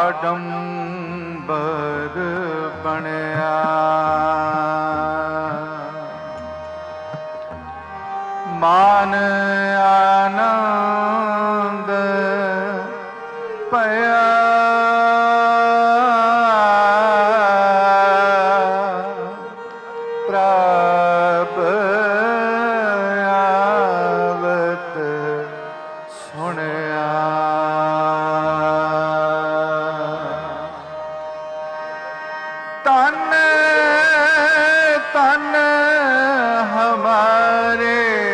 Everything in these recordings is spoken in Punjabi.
ਆਡੰਬਰ ਬਣਿਆ। ਮਾਨ ਆਨੰਦ ਭਇਆ। ਪ੍ਰਭ ਆਵਤ ਸੁਣਿਆ। ਤਨ ਤਨ ਹਮਾਰੇ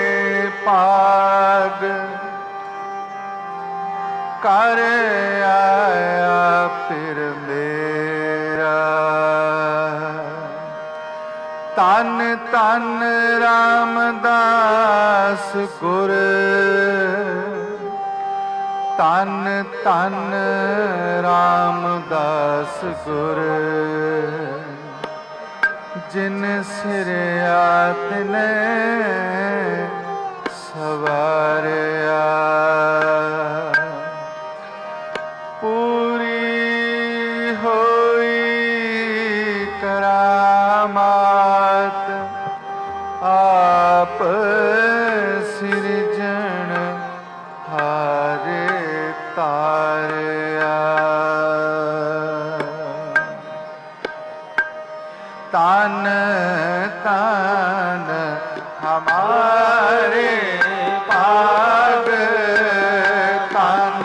ਭਾਗ ਕਰ ਆਇਆ ਫਿਰ ਮੇਰਾ। ਤਨ ਤਨ ਰਾਮਦਾਸ ਗੁਰ। ਤਨ ਤਨ ਰਾਮਦਾਸ ਗੁਰ। ਜਿਨ ਸਿਰਿਆ ਤਿਨੇ ਸਵਾਰਿਆ। ਪੂਰੀ ਹੋਈ ਕਰਾਮਾਤ ਆਪ ਸਿਰਜਣ ਹਾਰੇ ਤਾਰਿਆ। ਤਨ ਤਨ ਹਮਾਰੇ ਭਾਗ। ਤਨ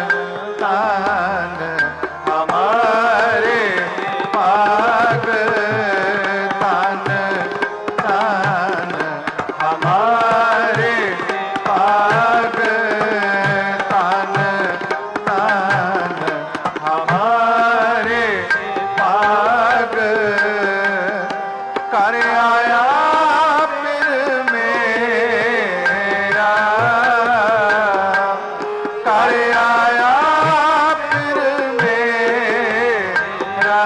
ਤਨ ਹਮਾਰੇ ਭਾਗ। ਤਨ ਤਨ ਹਮਾਰੇ ਭਾਗ। ਤਨ ਤਨ ਹਮਾਰੇ ਭਾਗ। ਕਰ ਆਇਆ ਫਿਰ ਮੇਰਾ। ਕਰ ਆਇਆ ਫਿਰ ਮੇਰਾ।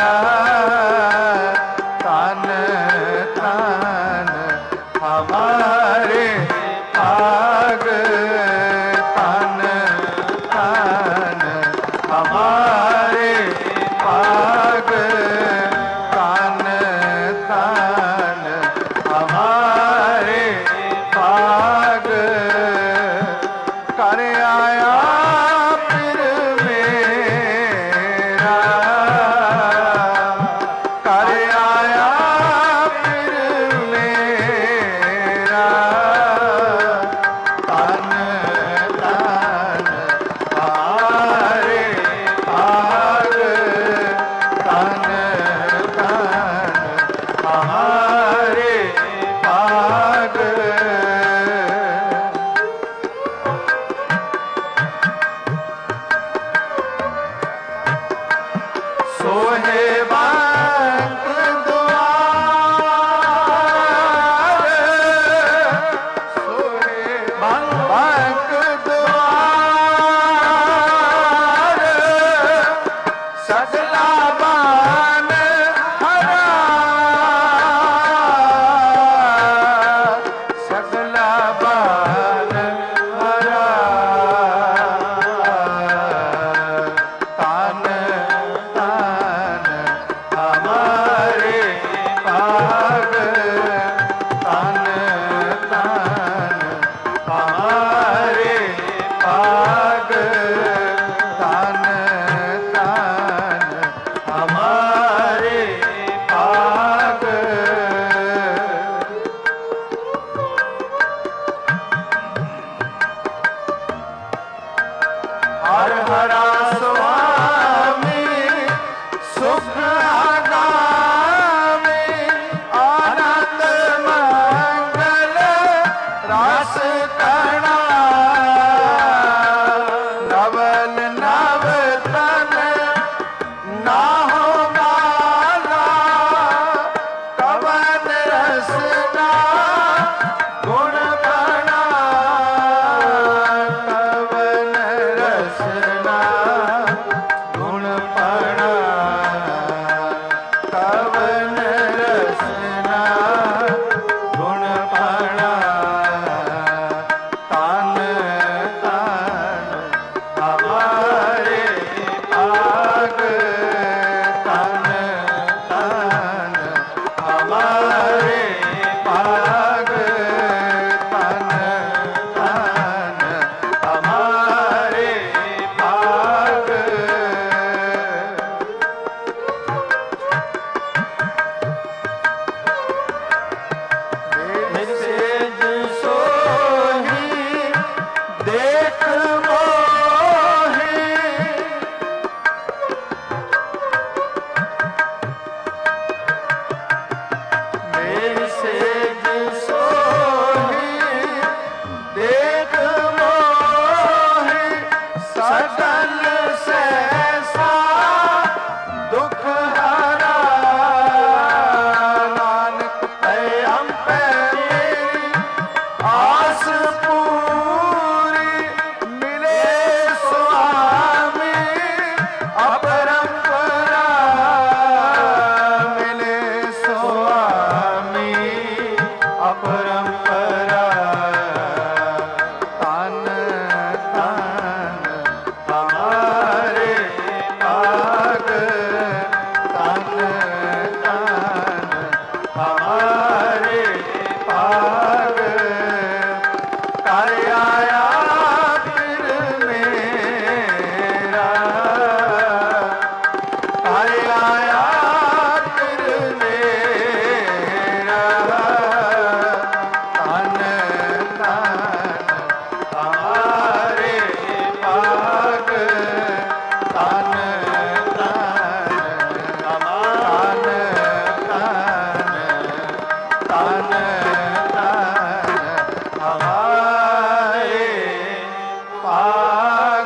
ਤਨ ਤਨ ਹਮਾਰੇ ਭਾਗ। ਤਨ ਤਨ ਹਮਾਰੇ ਭਾਗ। ਤਨ ਤਨ ਹਮਾਰੇ ਭਾਗ। ਕਰ ਆਇਆ ਫਿਰ ਮੇਰਾ। ਕਰ ਆਇਆ ਫਿਰ ਮੇਰਾ। ਤਨ ਤਨ ਹਮਾਰੇ ਭਾਗ। ਤਨ ਤਨ ਹਮਾਰੇ ਭਾਗ। ਸੋਹੇ ਬੰਦ ਦੁਆਰ। ਸੋਹੇ ਬੰਦ ਦੁਆਰ। ਸਗਲਾ ਬਾਨ ਹਰਾ। ਸਗਲਾ ਬਾਨ ਹਰਾ। ਤਨ ਤਨ ਹਮਾਰੇ ਭਾਗ। ਤਨ ਤਨ ਹਮਾਰੇ ਭਾਗ। ਤਨ ਤਨ ਹਮਾਰੇ ਭਾਗ। ਹਰ ਹਰਾ ਸੁਆਮੀ ਸੁਖ ਆਗਾਮੀ। ਆਨੰਦ ਮੰਗਲ ਰਸ ਕਣਾ। ਨਵਲ ਨਵ ਤਨ ਨਾਹੋ ਮਾਲਾ। ਕਵਨ ਰਸਨਾ ਗੁਣ ਬਣਾ। ਕਵਨ ਰਸਨਾ साधन सहसा दुख हरा नानक ते हम पे मेरी आस पूरी मिले स्वामी अपरंपरा मिले स्वामी अपरंपरा तन तन हमारे भाग तन तन हमारे भाग कर आया फिर मेरा कर आया फिर मेरा तन तन हमारे भाग तन तन हमारे तन तन हमारे भाग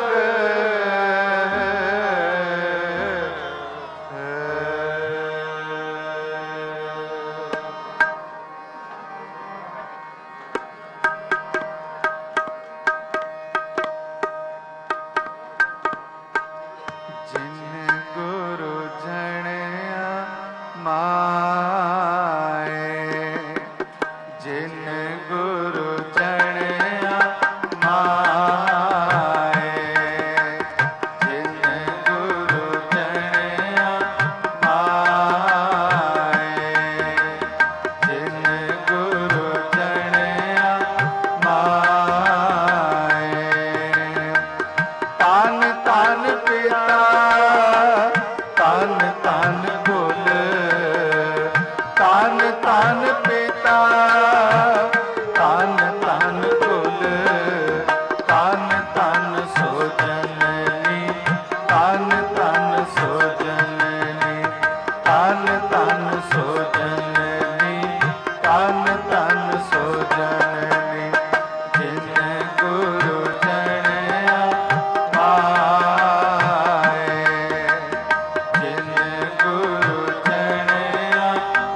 जिन गुरु जणया माए जिन गुरु जणया माए जिन गुरु जणया माए जिन गुरु जणया माए तन तन पिता तन तन गुल तन तन पिता तन तन गुल तन तन सो जननी तन तन सो जननी तन तन सो जननी तन तन सो जननी जिन गुरु जणया माए जिन गुरु जणया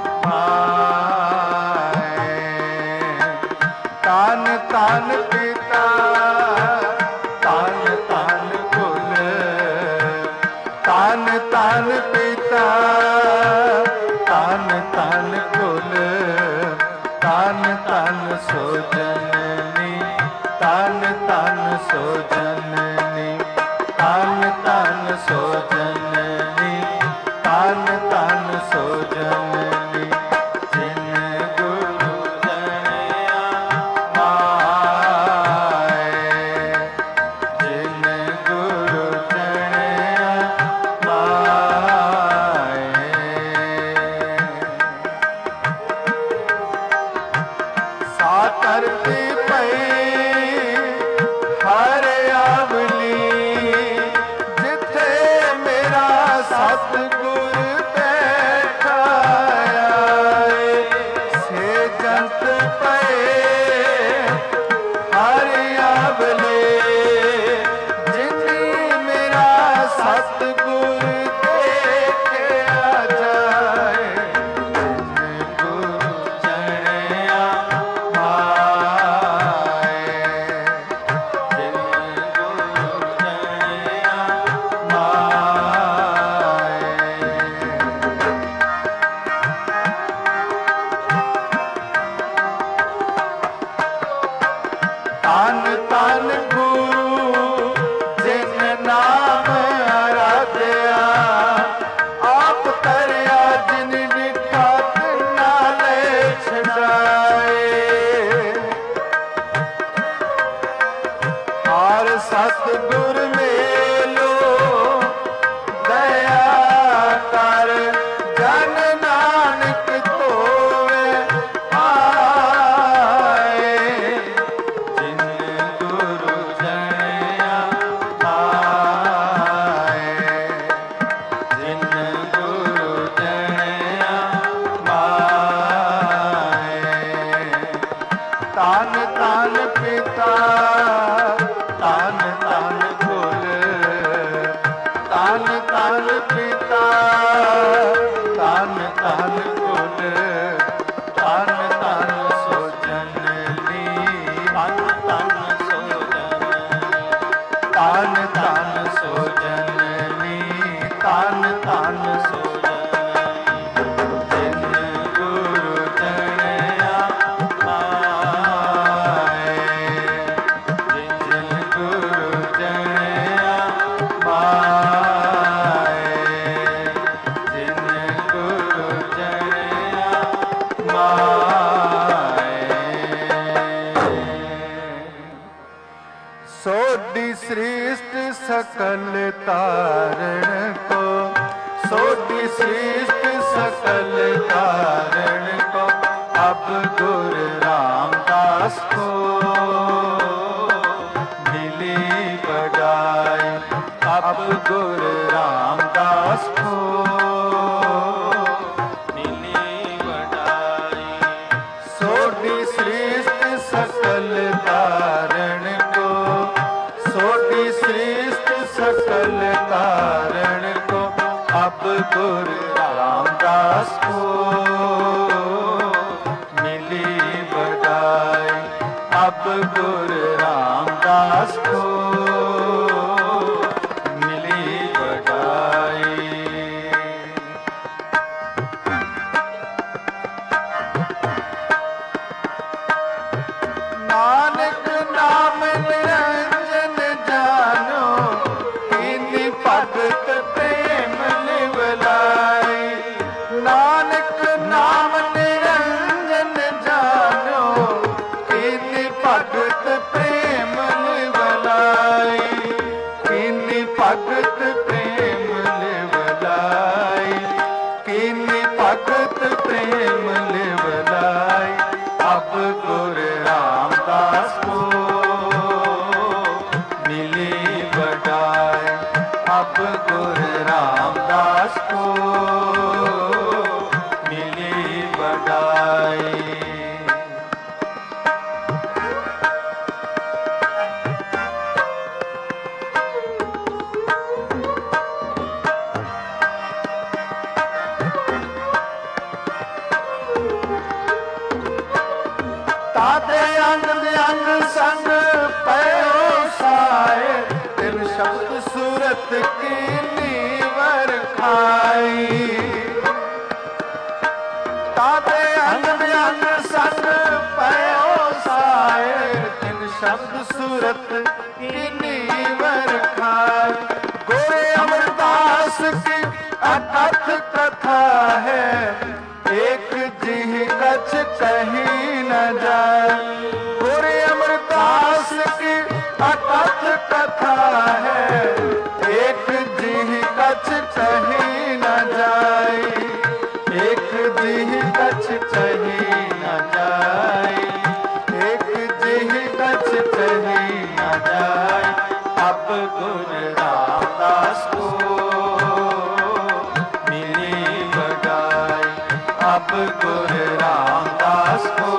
माए तन तन पिता तन तन कुल तन तन पिता तन तन कुल तन तन सो जननी तन तन सो जननी तन तन सो जननी तन तन सो जननी जिन गुरु जणया माए जिन गुरु जणया माए सा करती पई हर आवली जिथे मेरा ਧੰਨ ਧੰਨ ਪਿਤਾ ਧੰਨ ਧੰਨ ਕੁਲ ਧੰਨ ਧੰਨ ਸੋ ਜਨਨੀ ਧੰਨ ਧੰਨ ਸੋ ਜਨਨੀ ਧੰਨ ਧੰਨ ਸੋ ਜਨਨੀ ਧੰਨ ਧੰਨ ਸੋ सृष्ट सकल तारण को सोति सृष्ट सकल तारण को अब गुरु रामदास को मिली बड़ाई अब गुरु रामदास को मिली बड़ाई सोति सृष्ट सकल तारण को सोति सृष्ट सकल तारण को अब गुरु रामदास को मिली बड़ाई अब गुरु रामदास को मिली बड़ाई नानक नाम निरंजन जानो कीनी भगत प्रेम लिवलाई नानक नाम निरंजन जानो कीनी भगत प्रेम लिवलाई कीनी भगत प्रेम लिवलाई कीनी भगत प्रेम लिवलाई अब गुरु रामदास को मिली बड़ाई अब गुरु रामदास को मिली बड़ाई ताते अंग अंग संग पयो साए तिन शब्द सूरत की नीवर खाई ताते अंग अंग संग पयो साए तिन शब्द सूरत की नीवर खाई गोरे अमरदास की अकथ कथा है एक जिह कछ कहीं न जाए पूरे अमरदास की अकथ कथा है एक जिह कछ कहीं न जाए एक जिह कछ कहीं न जाए एक जिह कछ कहीं न जाए अब गुरु रामदास को मिली बड़ाई अब गुरु रामदास को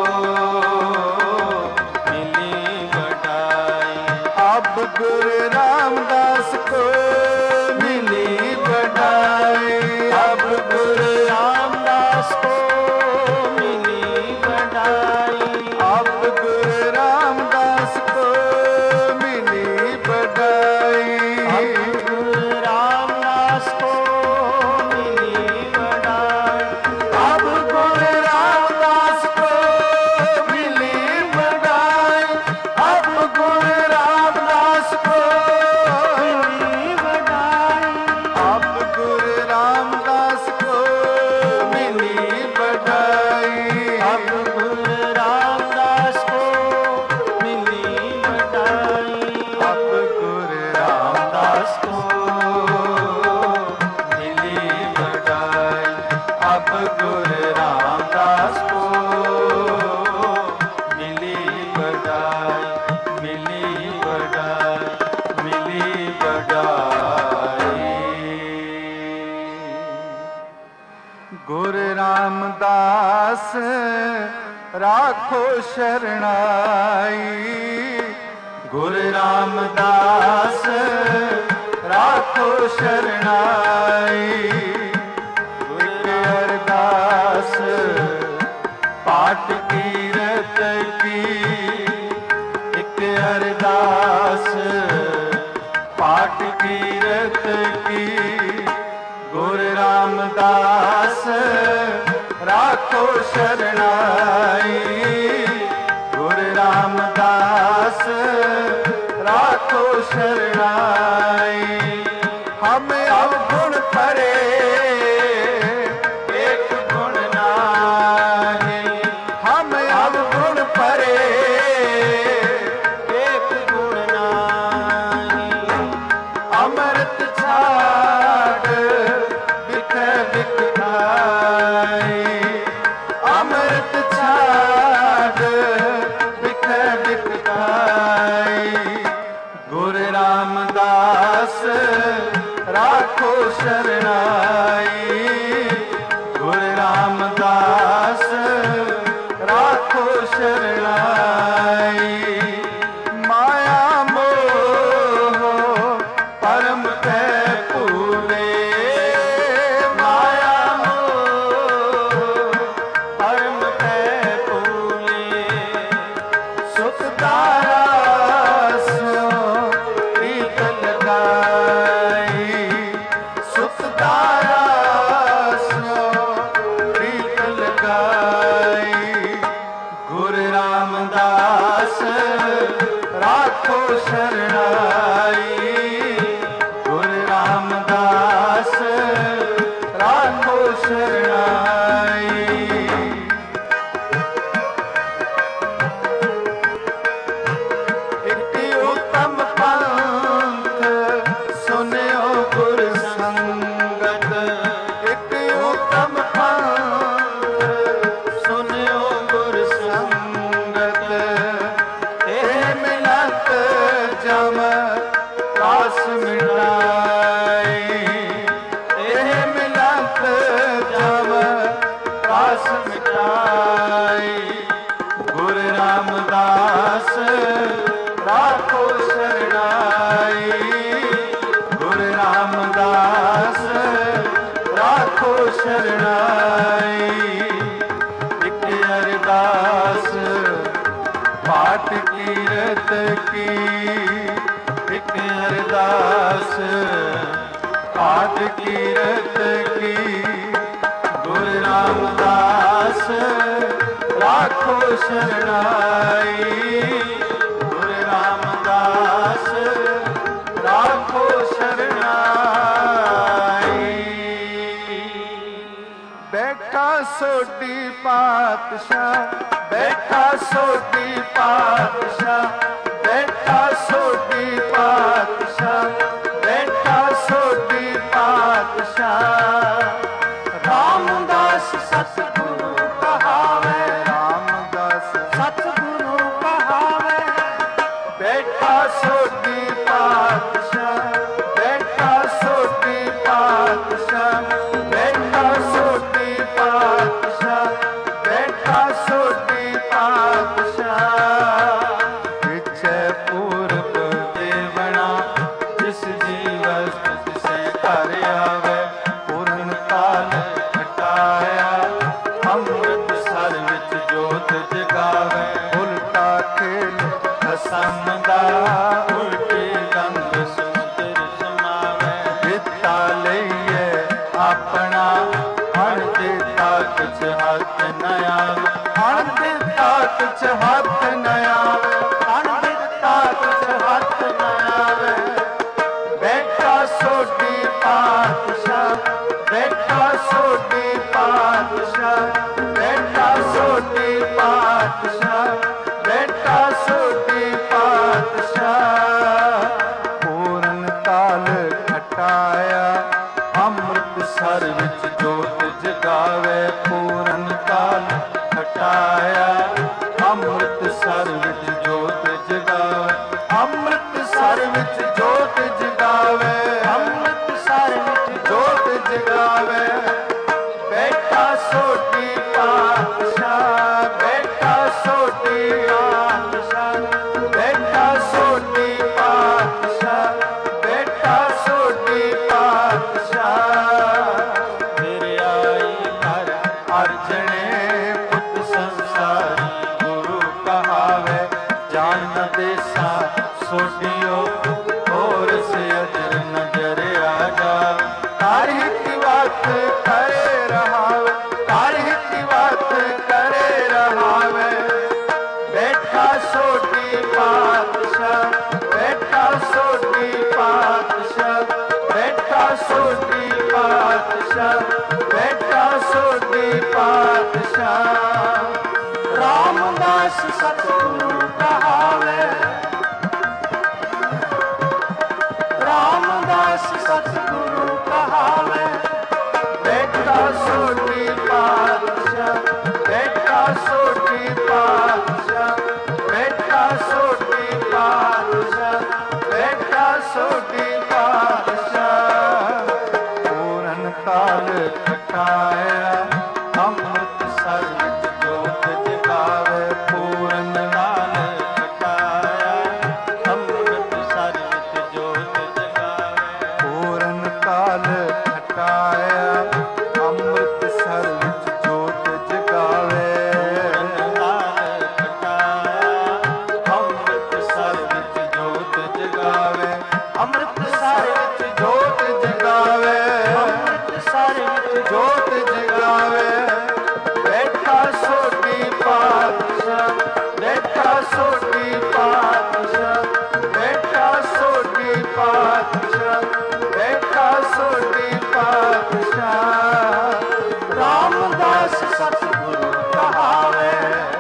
मिली बड़ाई अब गुरु रामदास को मिली बड़ाई अब गुरु रामदास को मिली बड़ाई अब गुरु रामदास को मिली बड़ाई अब गुरु रामदास को मिली बड़ाई अब गुरु रामदास को मिली बड़ाई अब गुरु रामदास को मिली बड़ाई अब गुरु रामदास को मिली बड़ाई अब गुरु रामदास को मिली बड़ाई अब गुरु रामदास को मिली बड़ाई अब गुरु रामदास को मिली बड़ाई मिली बड़ाई मिली बड़ाई गुरु रामदास राखो शरणाई गुरु रामदास राखो राखो शरणाई। एक अरदास पाठ कीरत की, एक अरदास पाठ कीरत की। गुरु रामदास राखो शरणाई। गुरु रामदास राखो शरणाई। हम अवगुण करे एक गुण नाही। हम अवगुण परे एक गुण नाही। अमृत छाड़ बिख बिख खाई। अमृत छाड़ बिख बिख खाई। गुरु रामदास राखो शरणाई। गुरु रामदास राखो शरणाई। माया मोह परम तै पूरे। माया मोह परम तै पूरे। सुख दारा सो प्रीत लगाई। सुख दारा सो प्रीत लगाई। गुरु रामदास राखो शरणाई। गुरु रामदास राखो शरणाई। एक उत्तम पंथ सुनियो गुर संगत। एक उत्तम पंथ सुनियो गुर संगत। तेह मिलत जम त्रास मिटाई। तेह मिलत जम त्रास मिटाई। गुरु रामदास राखो शरणाई। गुरु रामदास राखो शरणाई। एक अरदास पाठ कीरत की। एक अरदास पाठ कीरत की। गुरु रामदास राखो शरणाई। गुरु रामदास राखो शरणाई। बैठा सोडी पातशाह, बैठा सोडी पातशाह। बैठा सोडी पातशाह, बैठा सोडी पातशाह। रामदास सतगुरु कहावे। रामदास सतगुरु कहावे। बैठा सोडी पातशाह, बैठा सोडी पातशाह। बैठा सोडी पातशाह, बैठा सोडी पातशाह। पिछे पूरब देवना जिस जीवस तिसे घर आवे। पूਰਨ काल घटाया अमृत सर विच जोत जगावे। उल्टा खेल खसम दा उल्टी रंग सुंदर समावे। दिता लईए अपना हण दिता किछ हाथ न आवे। हण दिता किछ हाथ न आवे। हण दिता किछ हाथ न आवे। बैठा सोडी पातशाह, बैठा सोडी पातशाह। बैठा सोडी पातशाह, बैठा सोडी पातशाह। पूਰਨ काल घटाया अमृत सर विच जोत जगावे। पूਰਨ काल घटाया अमृत सर विच जोत जगावे। अमृत सर विच जोत जगावे। अमृत सर विच जोत जगावे। बैठा सोडी पातशाह, बैठा सोडी पातशाह। बैठा सोडी पातशाह, बैठा सोडी ਪਾਤਸ਼ਾਹ ਬੈਠਾ ਸੋਢੀ ਪਾਤਸ਼ਾਹ। ਰਾਮਦਾਸ ਸਤਿਗੁਰੂ ਕਹਾਵੇ, ਰਾਮਦਾਸ ਸਤਿਗੁਰੂ ਕਹਾਵੇ ਬੈਠਾ ਸੋਢੀ ਪਾਤਸ਼ਾਹ ਬੈਠਾ ਸੋਢੀ ਪਾਤਸ਼ਾਹ ਬੈਠਾ ਸੋਢੀ ਪਾਤਸ਼ਾਹ ਬੈਠਾ ਸੋਢੀ ਪਾਤਸ਼ਾਹ। ਪੂਰਨ ਕਾਲ ਕਟਾਇਆ ਅੰਮ੍ਰਿਤ ਸਰ ਵਿੱਚ ਜੋਤ ਜਗਾਵੇ। ਪੂਰਨ ਕਾਲ ਕਟਾਇਆ ਅੰਮ੍ਰਿਤ ਸਰ ਵਿੱਚ ਜੋਤ ਜਗਾਵੇ। ਪੂਰਨ ਕਾਲ ਕਟਾਇਆ ਅੰਮ੍ਰਿਤ ਸਰ ਵਿੱਚ ਜੋਤ ਜਗਾਵੇ। ਪੂਰਨ ਕਾਲ ਕਟਾਇਆ ਅੰਮ੍ਰਿਤ ਸਰ ਵਿੱਚ ਜੋਤ ਜਗਾਵੇ। ਅੰਮ੍ਰਿਤ ਸਰ ਵਿੱਚ ਜੋਤ ਜਗਾਵੇ। ਅੰਮ੍ਰਿਤ ਸਰ ਵਿੱਚ ਜੋਤ ਜਗਾਵੇ। ਬੈਠਾ ਸੋਢੀ ਪਾਤਸ਼ਾਹ ਬੈਠਾ ਸੋਢੀ ਪਾਤਸ਼ਾਹ ਬੈਠਾ ਸੋਢੀ ਪਾਤਸ਼ਾਹ ਬੈਠਾ ਸੋਢੀ ਪਾਤਸ਼ਾਹ। ਰਾਮਦਾਸ ਸਤਿਗੁਰੂ ਕਹਾਵੇ,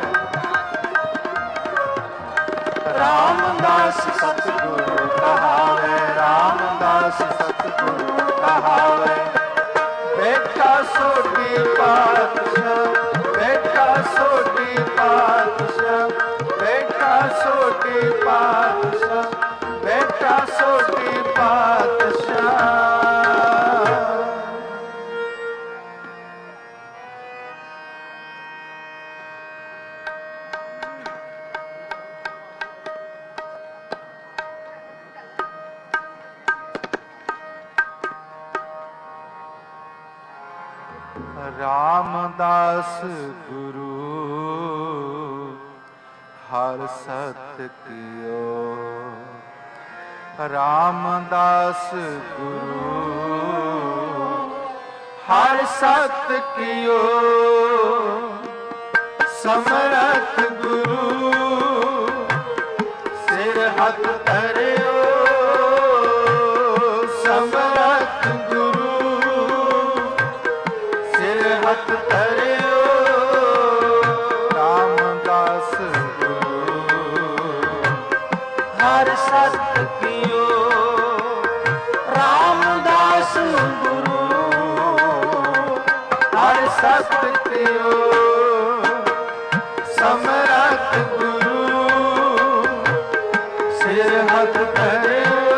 ਰਾਮਦਾਸ ਸਤਿਗੁਰੂ ਕਹਾਵੇ। ਰਾਮਦਾਸ ਸਤਿਗੁਰੂ ਕਹਾਵੇ ਬੈਠਾ ਸੋਢੀ ਪਾਤਸ਼ਾਹ ਬੈਠਾ ਸੋਢੀ ਪਾਤਸ਼ਾਹ ਬੈਠਾ ਸੋਢੀ ਪਾਤਸ਼ਾਹ ਬੈਠਾ ਸੋਢੀ ਪਾਤਸ਼ਾਹ। ਰਾਮਦਾਸ ਗੁਰੂ ਹਰ ਸਤ ਕੀਓ। ਰਾਮਦਾਸ ਗੁਰੂ ਹਰ ਸਤ ਕੀਓ। ਸਮਰਥ ਗੁਰੂ ਸਿਰ ਹੱਥ ਧਰਿਓ। ਸਮਰਥ ਗੁਰੂ ਸਿਰ ਹੱਥ ਧਰਿਓ। ਰਾਮਦਾਸ ਗੁਰੂ ਹਰ ਸਤ ਕੀਓ। ਰਾਮਦਾਸ ਗੁਰੂ ਹਰ ਸਤ ਕੀਓ। ਸਮਰਥ ਗੁਰੂ ਸਿਰ ਹੱਥ ਧਰਿਓ।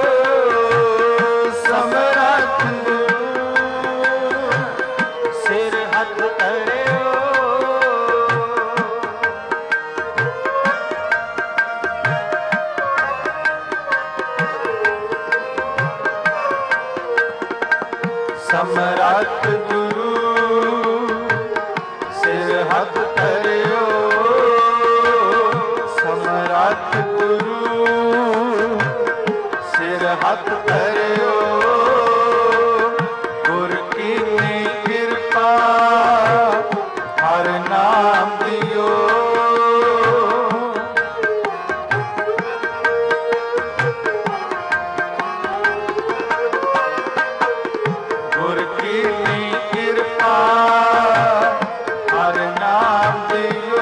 ਸਮਰਥ ਗੁਰੂ ਸਿਰ ਹੱਥ ਧਰਿਓ। ਸਮਰਥ ਗੁਰੂ ਸਿਰ ਹੱਥ ਧਰਿਓ। ਸਮਰਥ ਗੁਰੂ ਸਿਰ ਹੱਥ ਧਰਿਓ। ਗੁਰ ਕੀਨੀ ਕਿਰਪਾ ਹਰ ਨਾਮ ਦਿਓ। ਗੁਰ ਕੀਨੀ ਕਿਰਪਾ ਹਰ ਨਾਮ ਦਿਓ।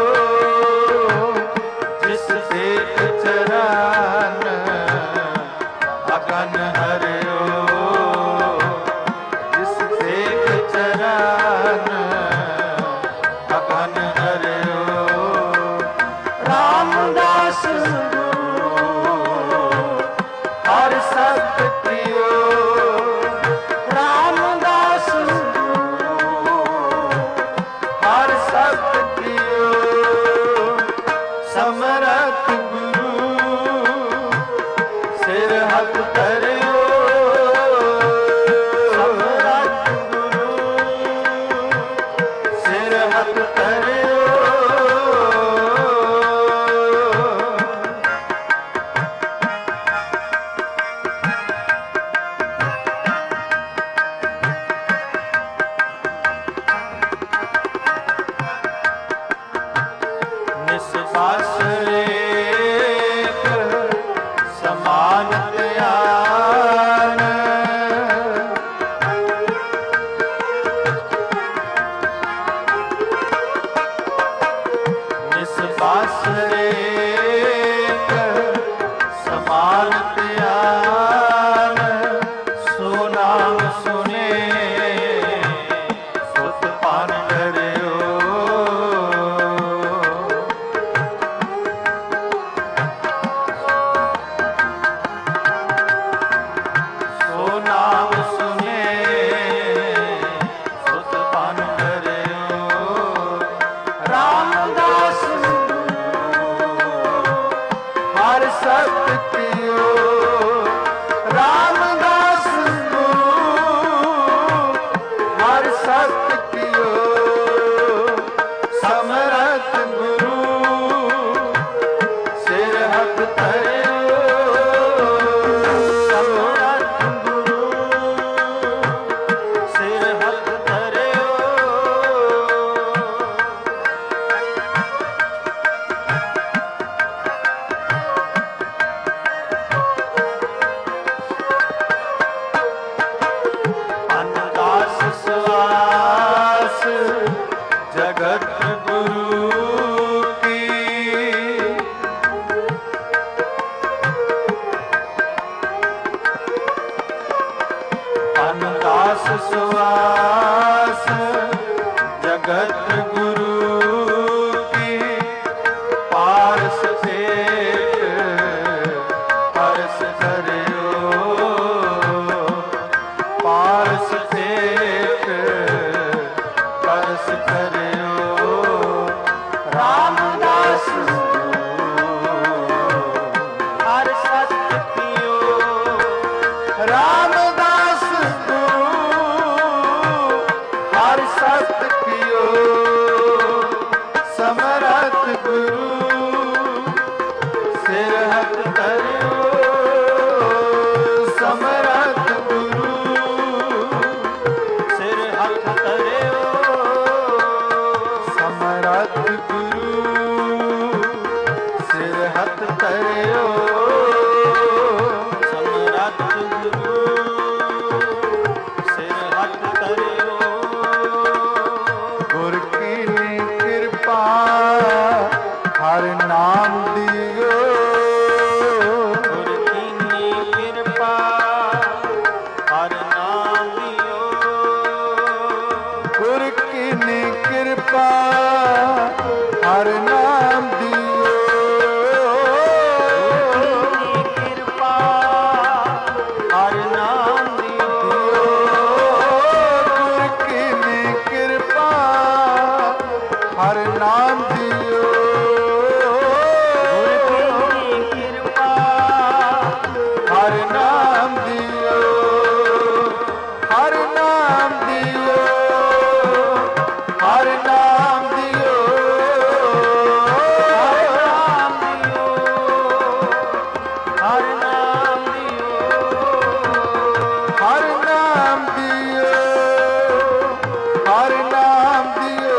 ਨਾਮ ਸੁਨੇ ਸੁਤ ਬਨ ਡਰਿਓ। ਰਾਮਦਾਸ ਹਰ ਸਤ ਕੀਓ। ਰਾਮਦਾਸ ਹਰ ਸਤ ਕੀਓ। ਸਮਰਥ ਗੁਰੂ ਸਿਰ ਹੱਥ ਧਰਿਓ। ਸਮਰਥ ਗੁਰੂ ਸਿਰ ਹੱਥ ਧਰਿਓ। ਅਨਦਾਸ ਸਵਾਸ ਜਗਤ ਗੁਰੂ ਕੀ। ਅਨਦਾਸ ਸਵਾਸ ਜਗਤ ਗੁਰੂ ਕੀ। ਪਾਰਸ ਸੇਠ ਪਰਸ ਧਰਿਓ। ਪਾਰਸ ਸੇਠ ਪਰਸ ਧਰਿਓ। ਰਾਮਦਾਸ ਹਰ ਸਤ ਕੀਓ। ਰਾਮਦਾਸ ਹਰ ਸਤ ਕੀਓ। ਸਮਰਥ ਗੁਰੂ ਸਿਰ ਹੱਥ ਧਰਿਓ। ਸਮਰਥ ਗੁਰੂ ਸਿਰ ਹੱਥ ਧਰਿਓ। ਸਮਰਥ ਗੁਰੂ ਸਿਰ ਹੱਥ ਧਰਿਓ। ਸਮਰਥ ਗੁਰੂ ਸਿਰ ਹੱਥ ਧਰਿਓ। ਗੁਰ ਕੀ ਕਿਰਪਾ ਹਰ ਨਾਮ ਦਿਓ। ਗੁਰ ਕੀ ਕਿਰਪਾ ਹਰ ਨਾਮ ਦਿਓ। ਗੁਰ ਕੀ ਕਿਰਪਾ ਹਰ ਨਾਮ ਦਿਓ। ਕਿਰਪਾ ਹਰ ਨਾਮ ਦਿਓ। ਗੁਰ ਕੀ ਕਿਰਪਾ ਹਰ ਨਾਮ ਦਿਓ। ਗੁਰ ਕੀ ਕਿਰਪਾ ਹਰ ਨਾਮ ਦਿਓ। ਹਰ ਨਾਮ ਦਿਓ। ਹਰ ਨਾਮ ਦਿਓ। ਹਰ ਨਾਮ ਦਿਓ। ਹਰ ਨਾਮ ਦਿਓ। ਹਰ ਨਾਮ ਦਿਓ।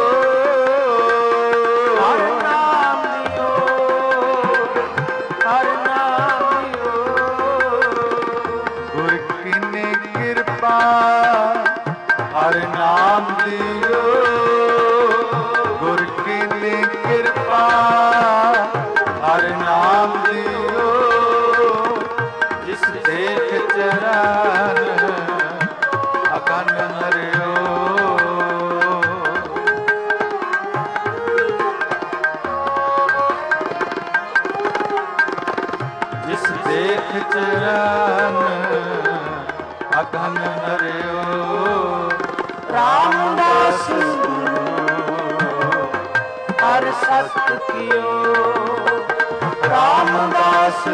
ਹਰ ਨਾਮ ਦਿਓ। ਹਰ ਨਾਮ ਦਿਓ। ਗੁਰ ਕੀ ਕਿਰਪਾ ਹਰ ਨਾਮ ਦਿਓ। ਗੁਰ ਕੀ ਕਿਰਪਾ ਹਰ ਨਾਮ ਦਿਓ। ਜਿਸ ਦੇਖ ਚਰਨ ਅਕਨ ਹਰਿਓ। ਜਿਸ ਦੇਖ ਚਰਨ ਅਕਨ ਹਰਿਓ। ਰਾਮਦਾਸ ਹਰ ਸਤ ਕੀਓ। ਰਾਮਦਾਸ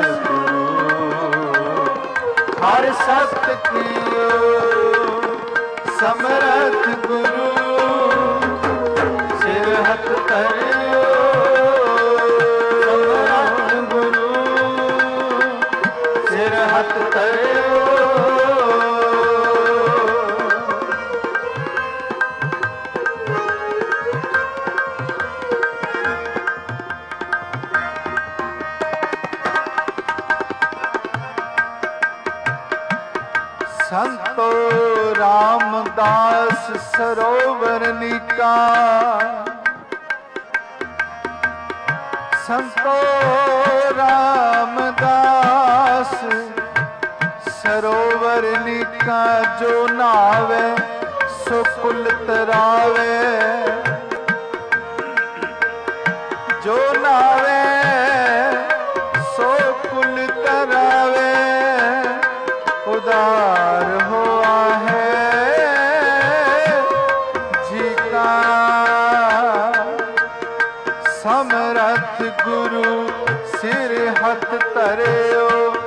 ਹਰ ਸਤ ਕੀਓ। ਸਮਰਥ ਗੁਰੂ ਸਿਰ ਹੱਥ ਧਰਿਓ। ਸਮਰਥ ਗੁਰੂ ਸਿਰ ਹੱਥ ਧਰਿਓ। ਸੰਤੋ ਰਾਮਦਾਸ ਸਰੋਵਰ ਨੀਕਾ। ਸੰਤੋ ਰਾਮਦਾਸ ਸਰੋਵਰ ਨੀਕਾ। ਜੋ ਨਾਵੇ ਸੋ ਕੁਲ ਤਰਾਵੇ। ਜੋ ਨਾਵੇ ਸੋ ਕੁਲ ਤਰਾਵੇ। ਉਦਾਰ ਹੋ ਧਰਿਓ।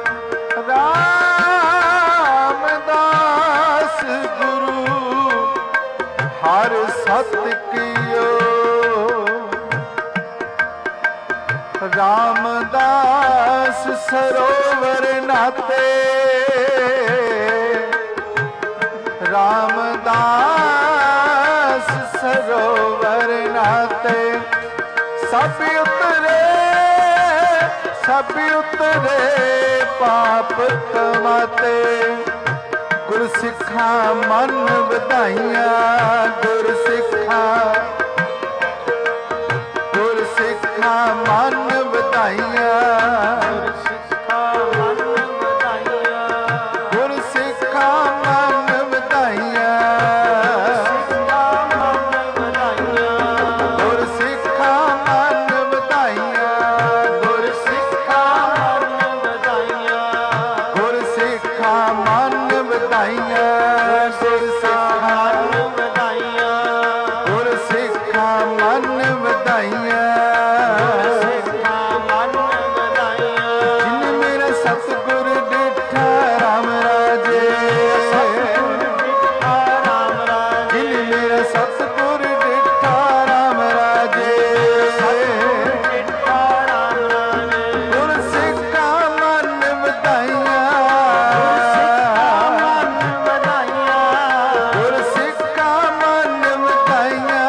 ਰਾਮਦਾਸ ਗੁਰੂ ਹਰ ਸਤ ਕੀਓ। ਰਾਮਦਾਸ ਸਰੋਵਰ ਨਾਤੇ। ਰਾਮਦਾਸ ਸਰੋਵਰ ਨਾਤੇ। ਸਭ ਉਤਰੇ ਪਾਪ ਕਮਾਤੇ। ਗੁਰਸਿੱਖਾਂ ਮਨ ਵਧਾਈਆਂ। ਗੁਰਸਿੱਖਾਂ ਮਨ ਵਧਾਈਆਂ। ਗੁਰਸਿੱਖਾਂ ਮਨ ਵਧਾਈਆਂ। ਗੁਰਸਿੱਖਾਂ ਮਨ ਵਧਾਈਆਂ। ਗੁਰਸਿੱਖਾਂ ਮਨ ਵਧਾਈਆਂ। ਗੁਰਸਿੱਖਾਂ ਮਨ ਵਧਾਈਆਂ। ਗੁਰਸਿੱਖਾਂ ਮਨ ਵਧਾਈਆਂ। ਗੁਰਸਿੱਖਾਂ ਮਨ ਵਧਾਈਆਂ। ਸਤਿਗੁਰ ਡਿਠਾ ਰਾਮ ਰਾਜੇ। ਜਿਨ ਮੇਰਾ ਸਤਿਗੁਰ ਡਿਠਾ ਰਾਮ ਰਾਜੇ। ਗੁਰਸਿੱਖਾਂ ਮਨ ਵਧਾਈਆਂ। ਗੁਰਸਿੱਖਾਂ ਮਨ ਵਧਾਈਆਂ।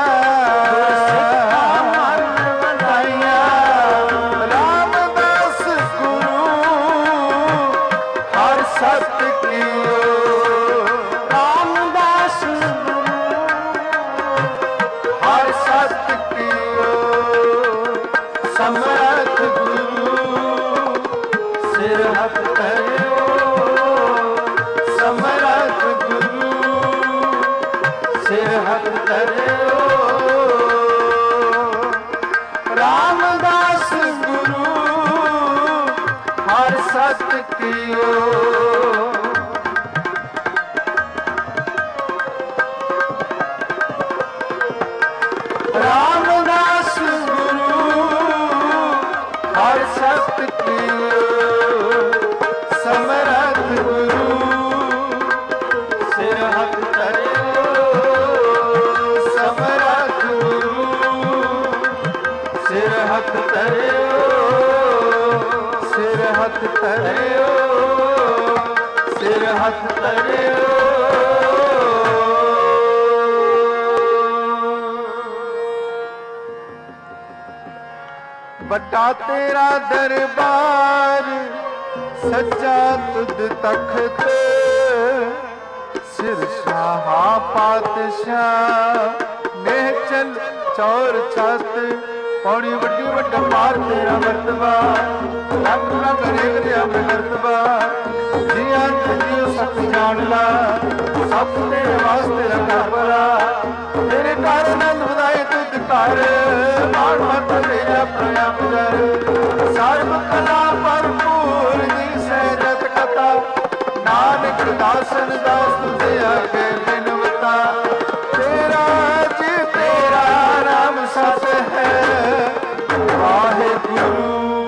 ਰਾਮਦਾਸ ਗੁਰੂ ਹਰ ਸਤ ਕੀਓ। ਰਾਮਦਾਸ ਗੁਰੂ ਹਰ ਸਤ ਕੀਓ। ਸਮਰਥ ਗੁਰੂ ਸਿਰ ਹੱਥ ਧਰਿਓ। ਸਮਰਥ ਗੁਰੂ ਸਿਰ ਹੱਥ ਧਰਿਓ। ਰਾਮਦਾਸ ਗੁਰੂ ਹਰ ਸਤ ਕੀਓ। ਰਾਮਦਾਸ ਗੁਰੂ ਹਰ ਸਤ ਕੀਓ। ਸਮਰਥ ਗੁਰੂ ਸਿਰ ਹੱਥ ਧਰਿਓ। ਸਮਰਥ ਗੁਰੂ ਸਿਰ ਹੱਥ ਧਰਿਓ। ਸਿਰ ਹੱਥ ਧਰਿਓ। ਸਿਰ ਹੱਥ ਧਰਿਓ। ਵੱਡਾ ਤੇਰਾ ਦਰਬਾਰ ਸੱਜਾ ਤੁਧ ਤਖਤ। ਸਿਰ ਸ਼ਾਹਾ ਪਾਤਸ਼ਾਹ ਨਿਹਚਲ ਚੌਰ ਛਤ। ਪੌੜੀ ਵੱਡੀ ਵੱਡਾ ਪਾਰ ਤੇਰਾ ਮਰਤਬਾ। ਰੰਗ ਰੰਗ ਰੇਖ ਰਿਆ ਮਰਤਬਾ। ਜੀਆਂ ਜੀਉ ਸਤ ਜਾਣ ਲਾ। ਸਭ ਤੇਰੇ ਵਾਸਤੇ ਰੱਖਾ ਭਲਾ। ਤੇਰੇ ਘਰ ਆਨੰਦ ਵਧਾਏ ਤੁਧ ਘਰ। ਮਾਣ ਮਤ ਤੇਰਾ ਪ੍ਰਯਾਮ ਕਰ। ਸਰਬ ਕਲਾ ਭਰਪੂਰ ਦੀ ਸਹਿਜਤ ਕਥਾ। ਨਾਨਕ ਦਾਸਨ ਦਾਸ ਤੁਝੇ ਆਗੇ ਬਿਨਵਤਾ। ਤੇਰਾ ਜੀ ਤੇਰਾ ਨਾਮ ਸਤ ਹੈ ਵਾਹਿਗੁਰੂ।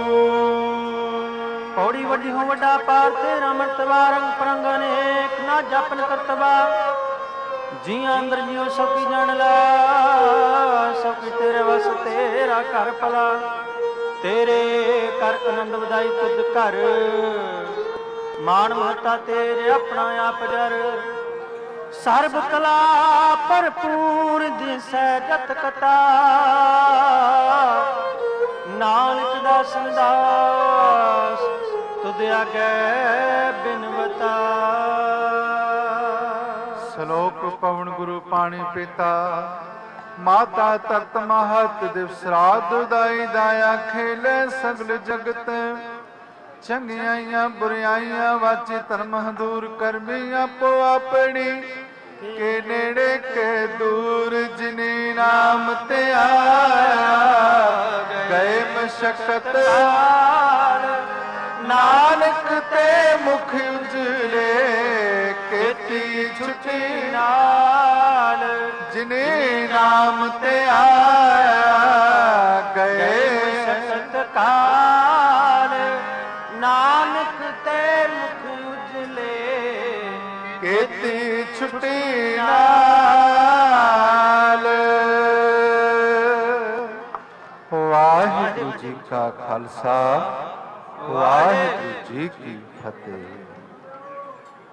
ਪੌੜੀ ਵੱਡੀ ਹੋ ਵੱਡਾ ਪਾਰ ਤੇਰਾ ਮਰਤਬਾ। ਰੰਗ ਪਰੰਗ ਅਨੇਕ ਨਾ ਜਪਨ ਕਰਤਬਾ। ਜੀਆਂ ਅੰਦਰ ਜਿਉ ਸਭ ਕੀ ਜਾਣ ਲਾ। ਸਭ ਕੀ ਤੇਰੇ ਵਸ ਤੇਰਾ ਘਰ ਭਲਾ। ਤੇਰੇ ਘਰ ਆਨੰਦ ਵਧਾਈ ਤੁਧ ਘਰ। ਮਾਣ ਮਹਤਾ ਤੇਰੇ ਆਪਣਾ ਆਪ ਜਰ। ਸਰਬ ਕਲਾ ਭਰਪੂਰ ਦਿਸੈ ਜਤ ਕਤਾ। ਨਾਨਕ ਦਾਸਨ ਦਾਸ ਤੁਧ ਆਗੇ ਬਿਨਵਤਾ। ਸ਼ਲੋਕ ਪਵਨ ਗੁਰੂ ਪਾਣੀ ਪਿਤਾ। ਮਾਤਾ ਤਖਤ ਮਹਤ ਦਿਵਸ ਰਾਤ ਦੁਦਾਈ ਦਾਇਆ ਖੇਲੇ ਸਗਲ ਜਗਤ। ਚੰਗਿਆਈਆਂ ਬੁਰਾਈਆਂ ਵਾਚੇ ਧਰਮ ਦੂਰ ਕਰਮੀ ਆਪੋ ਆਪਣੀ। ਕੇ ਨੇੜੇ ਕੇ ਦੂਰ ਜਿਨੇ ਨਾਮ ਤੇ ਆਇਆ। ਗਏ ਮਸ਼ਕਤ ਨਾਨਕ ਤੇ ਮੁਖ ਉਜਲੇ। ਕੀਤੀ ਛੁੱਟੀ ਨਾਲ ਜਿਨੇ ਨਾਮ ਤੇ ਆਇਆ। ਗਏ ਸਤਕਾਲ ਕੀਤੀ ਛੁੱਟੀ ਨਾਲ। ਵਾਹਿਗੁਰੂ ਜੀ ਕਾ ਖਾਲਸਾ, ਵਾਹਿਗੁਰੂ ਜੀ ਕੀ ਫਤਿਹ।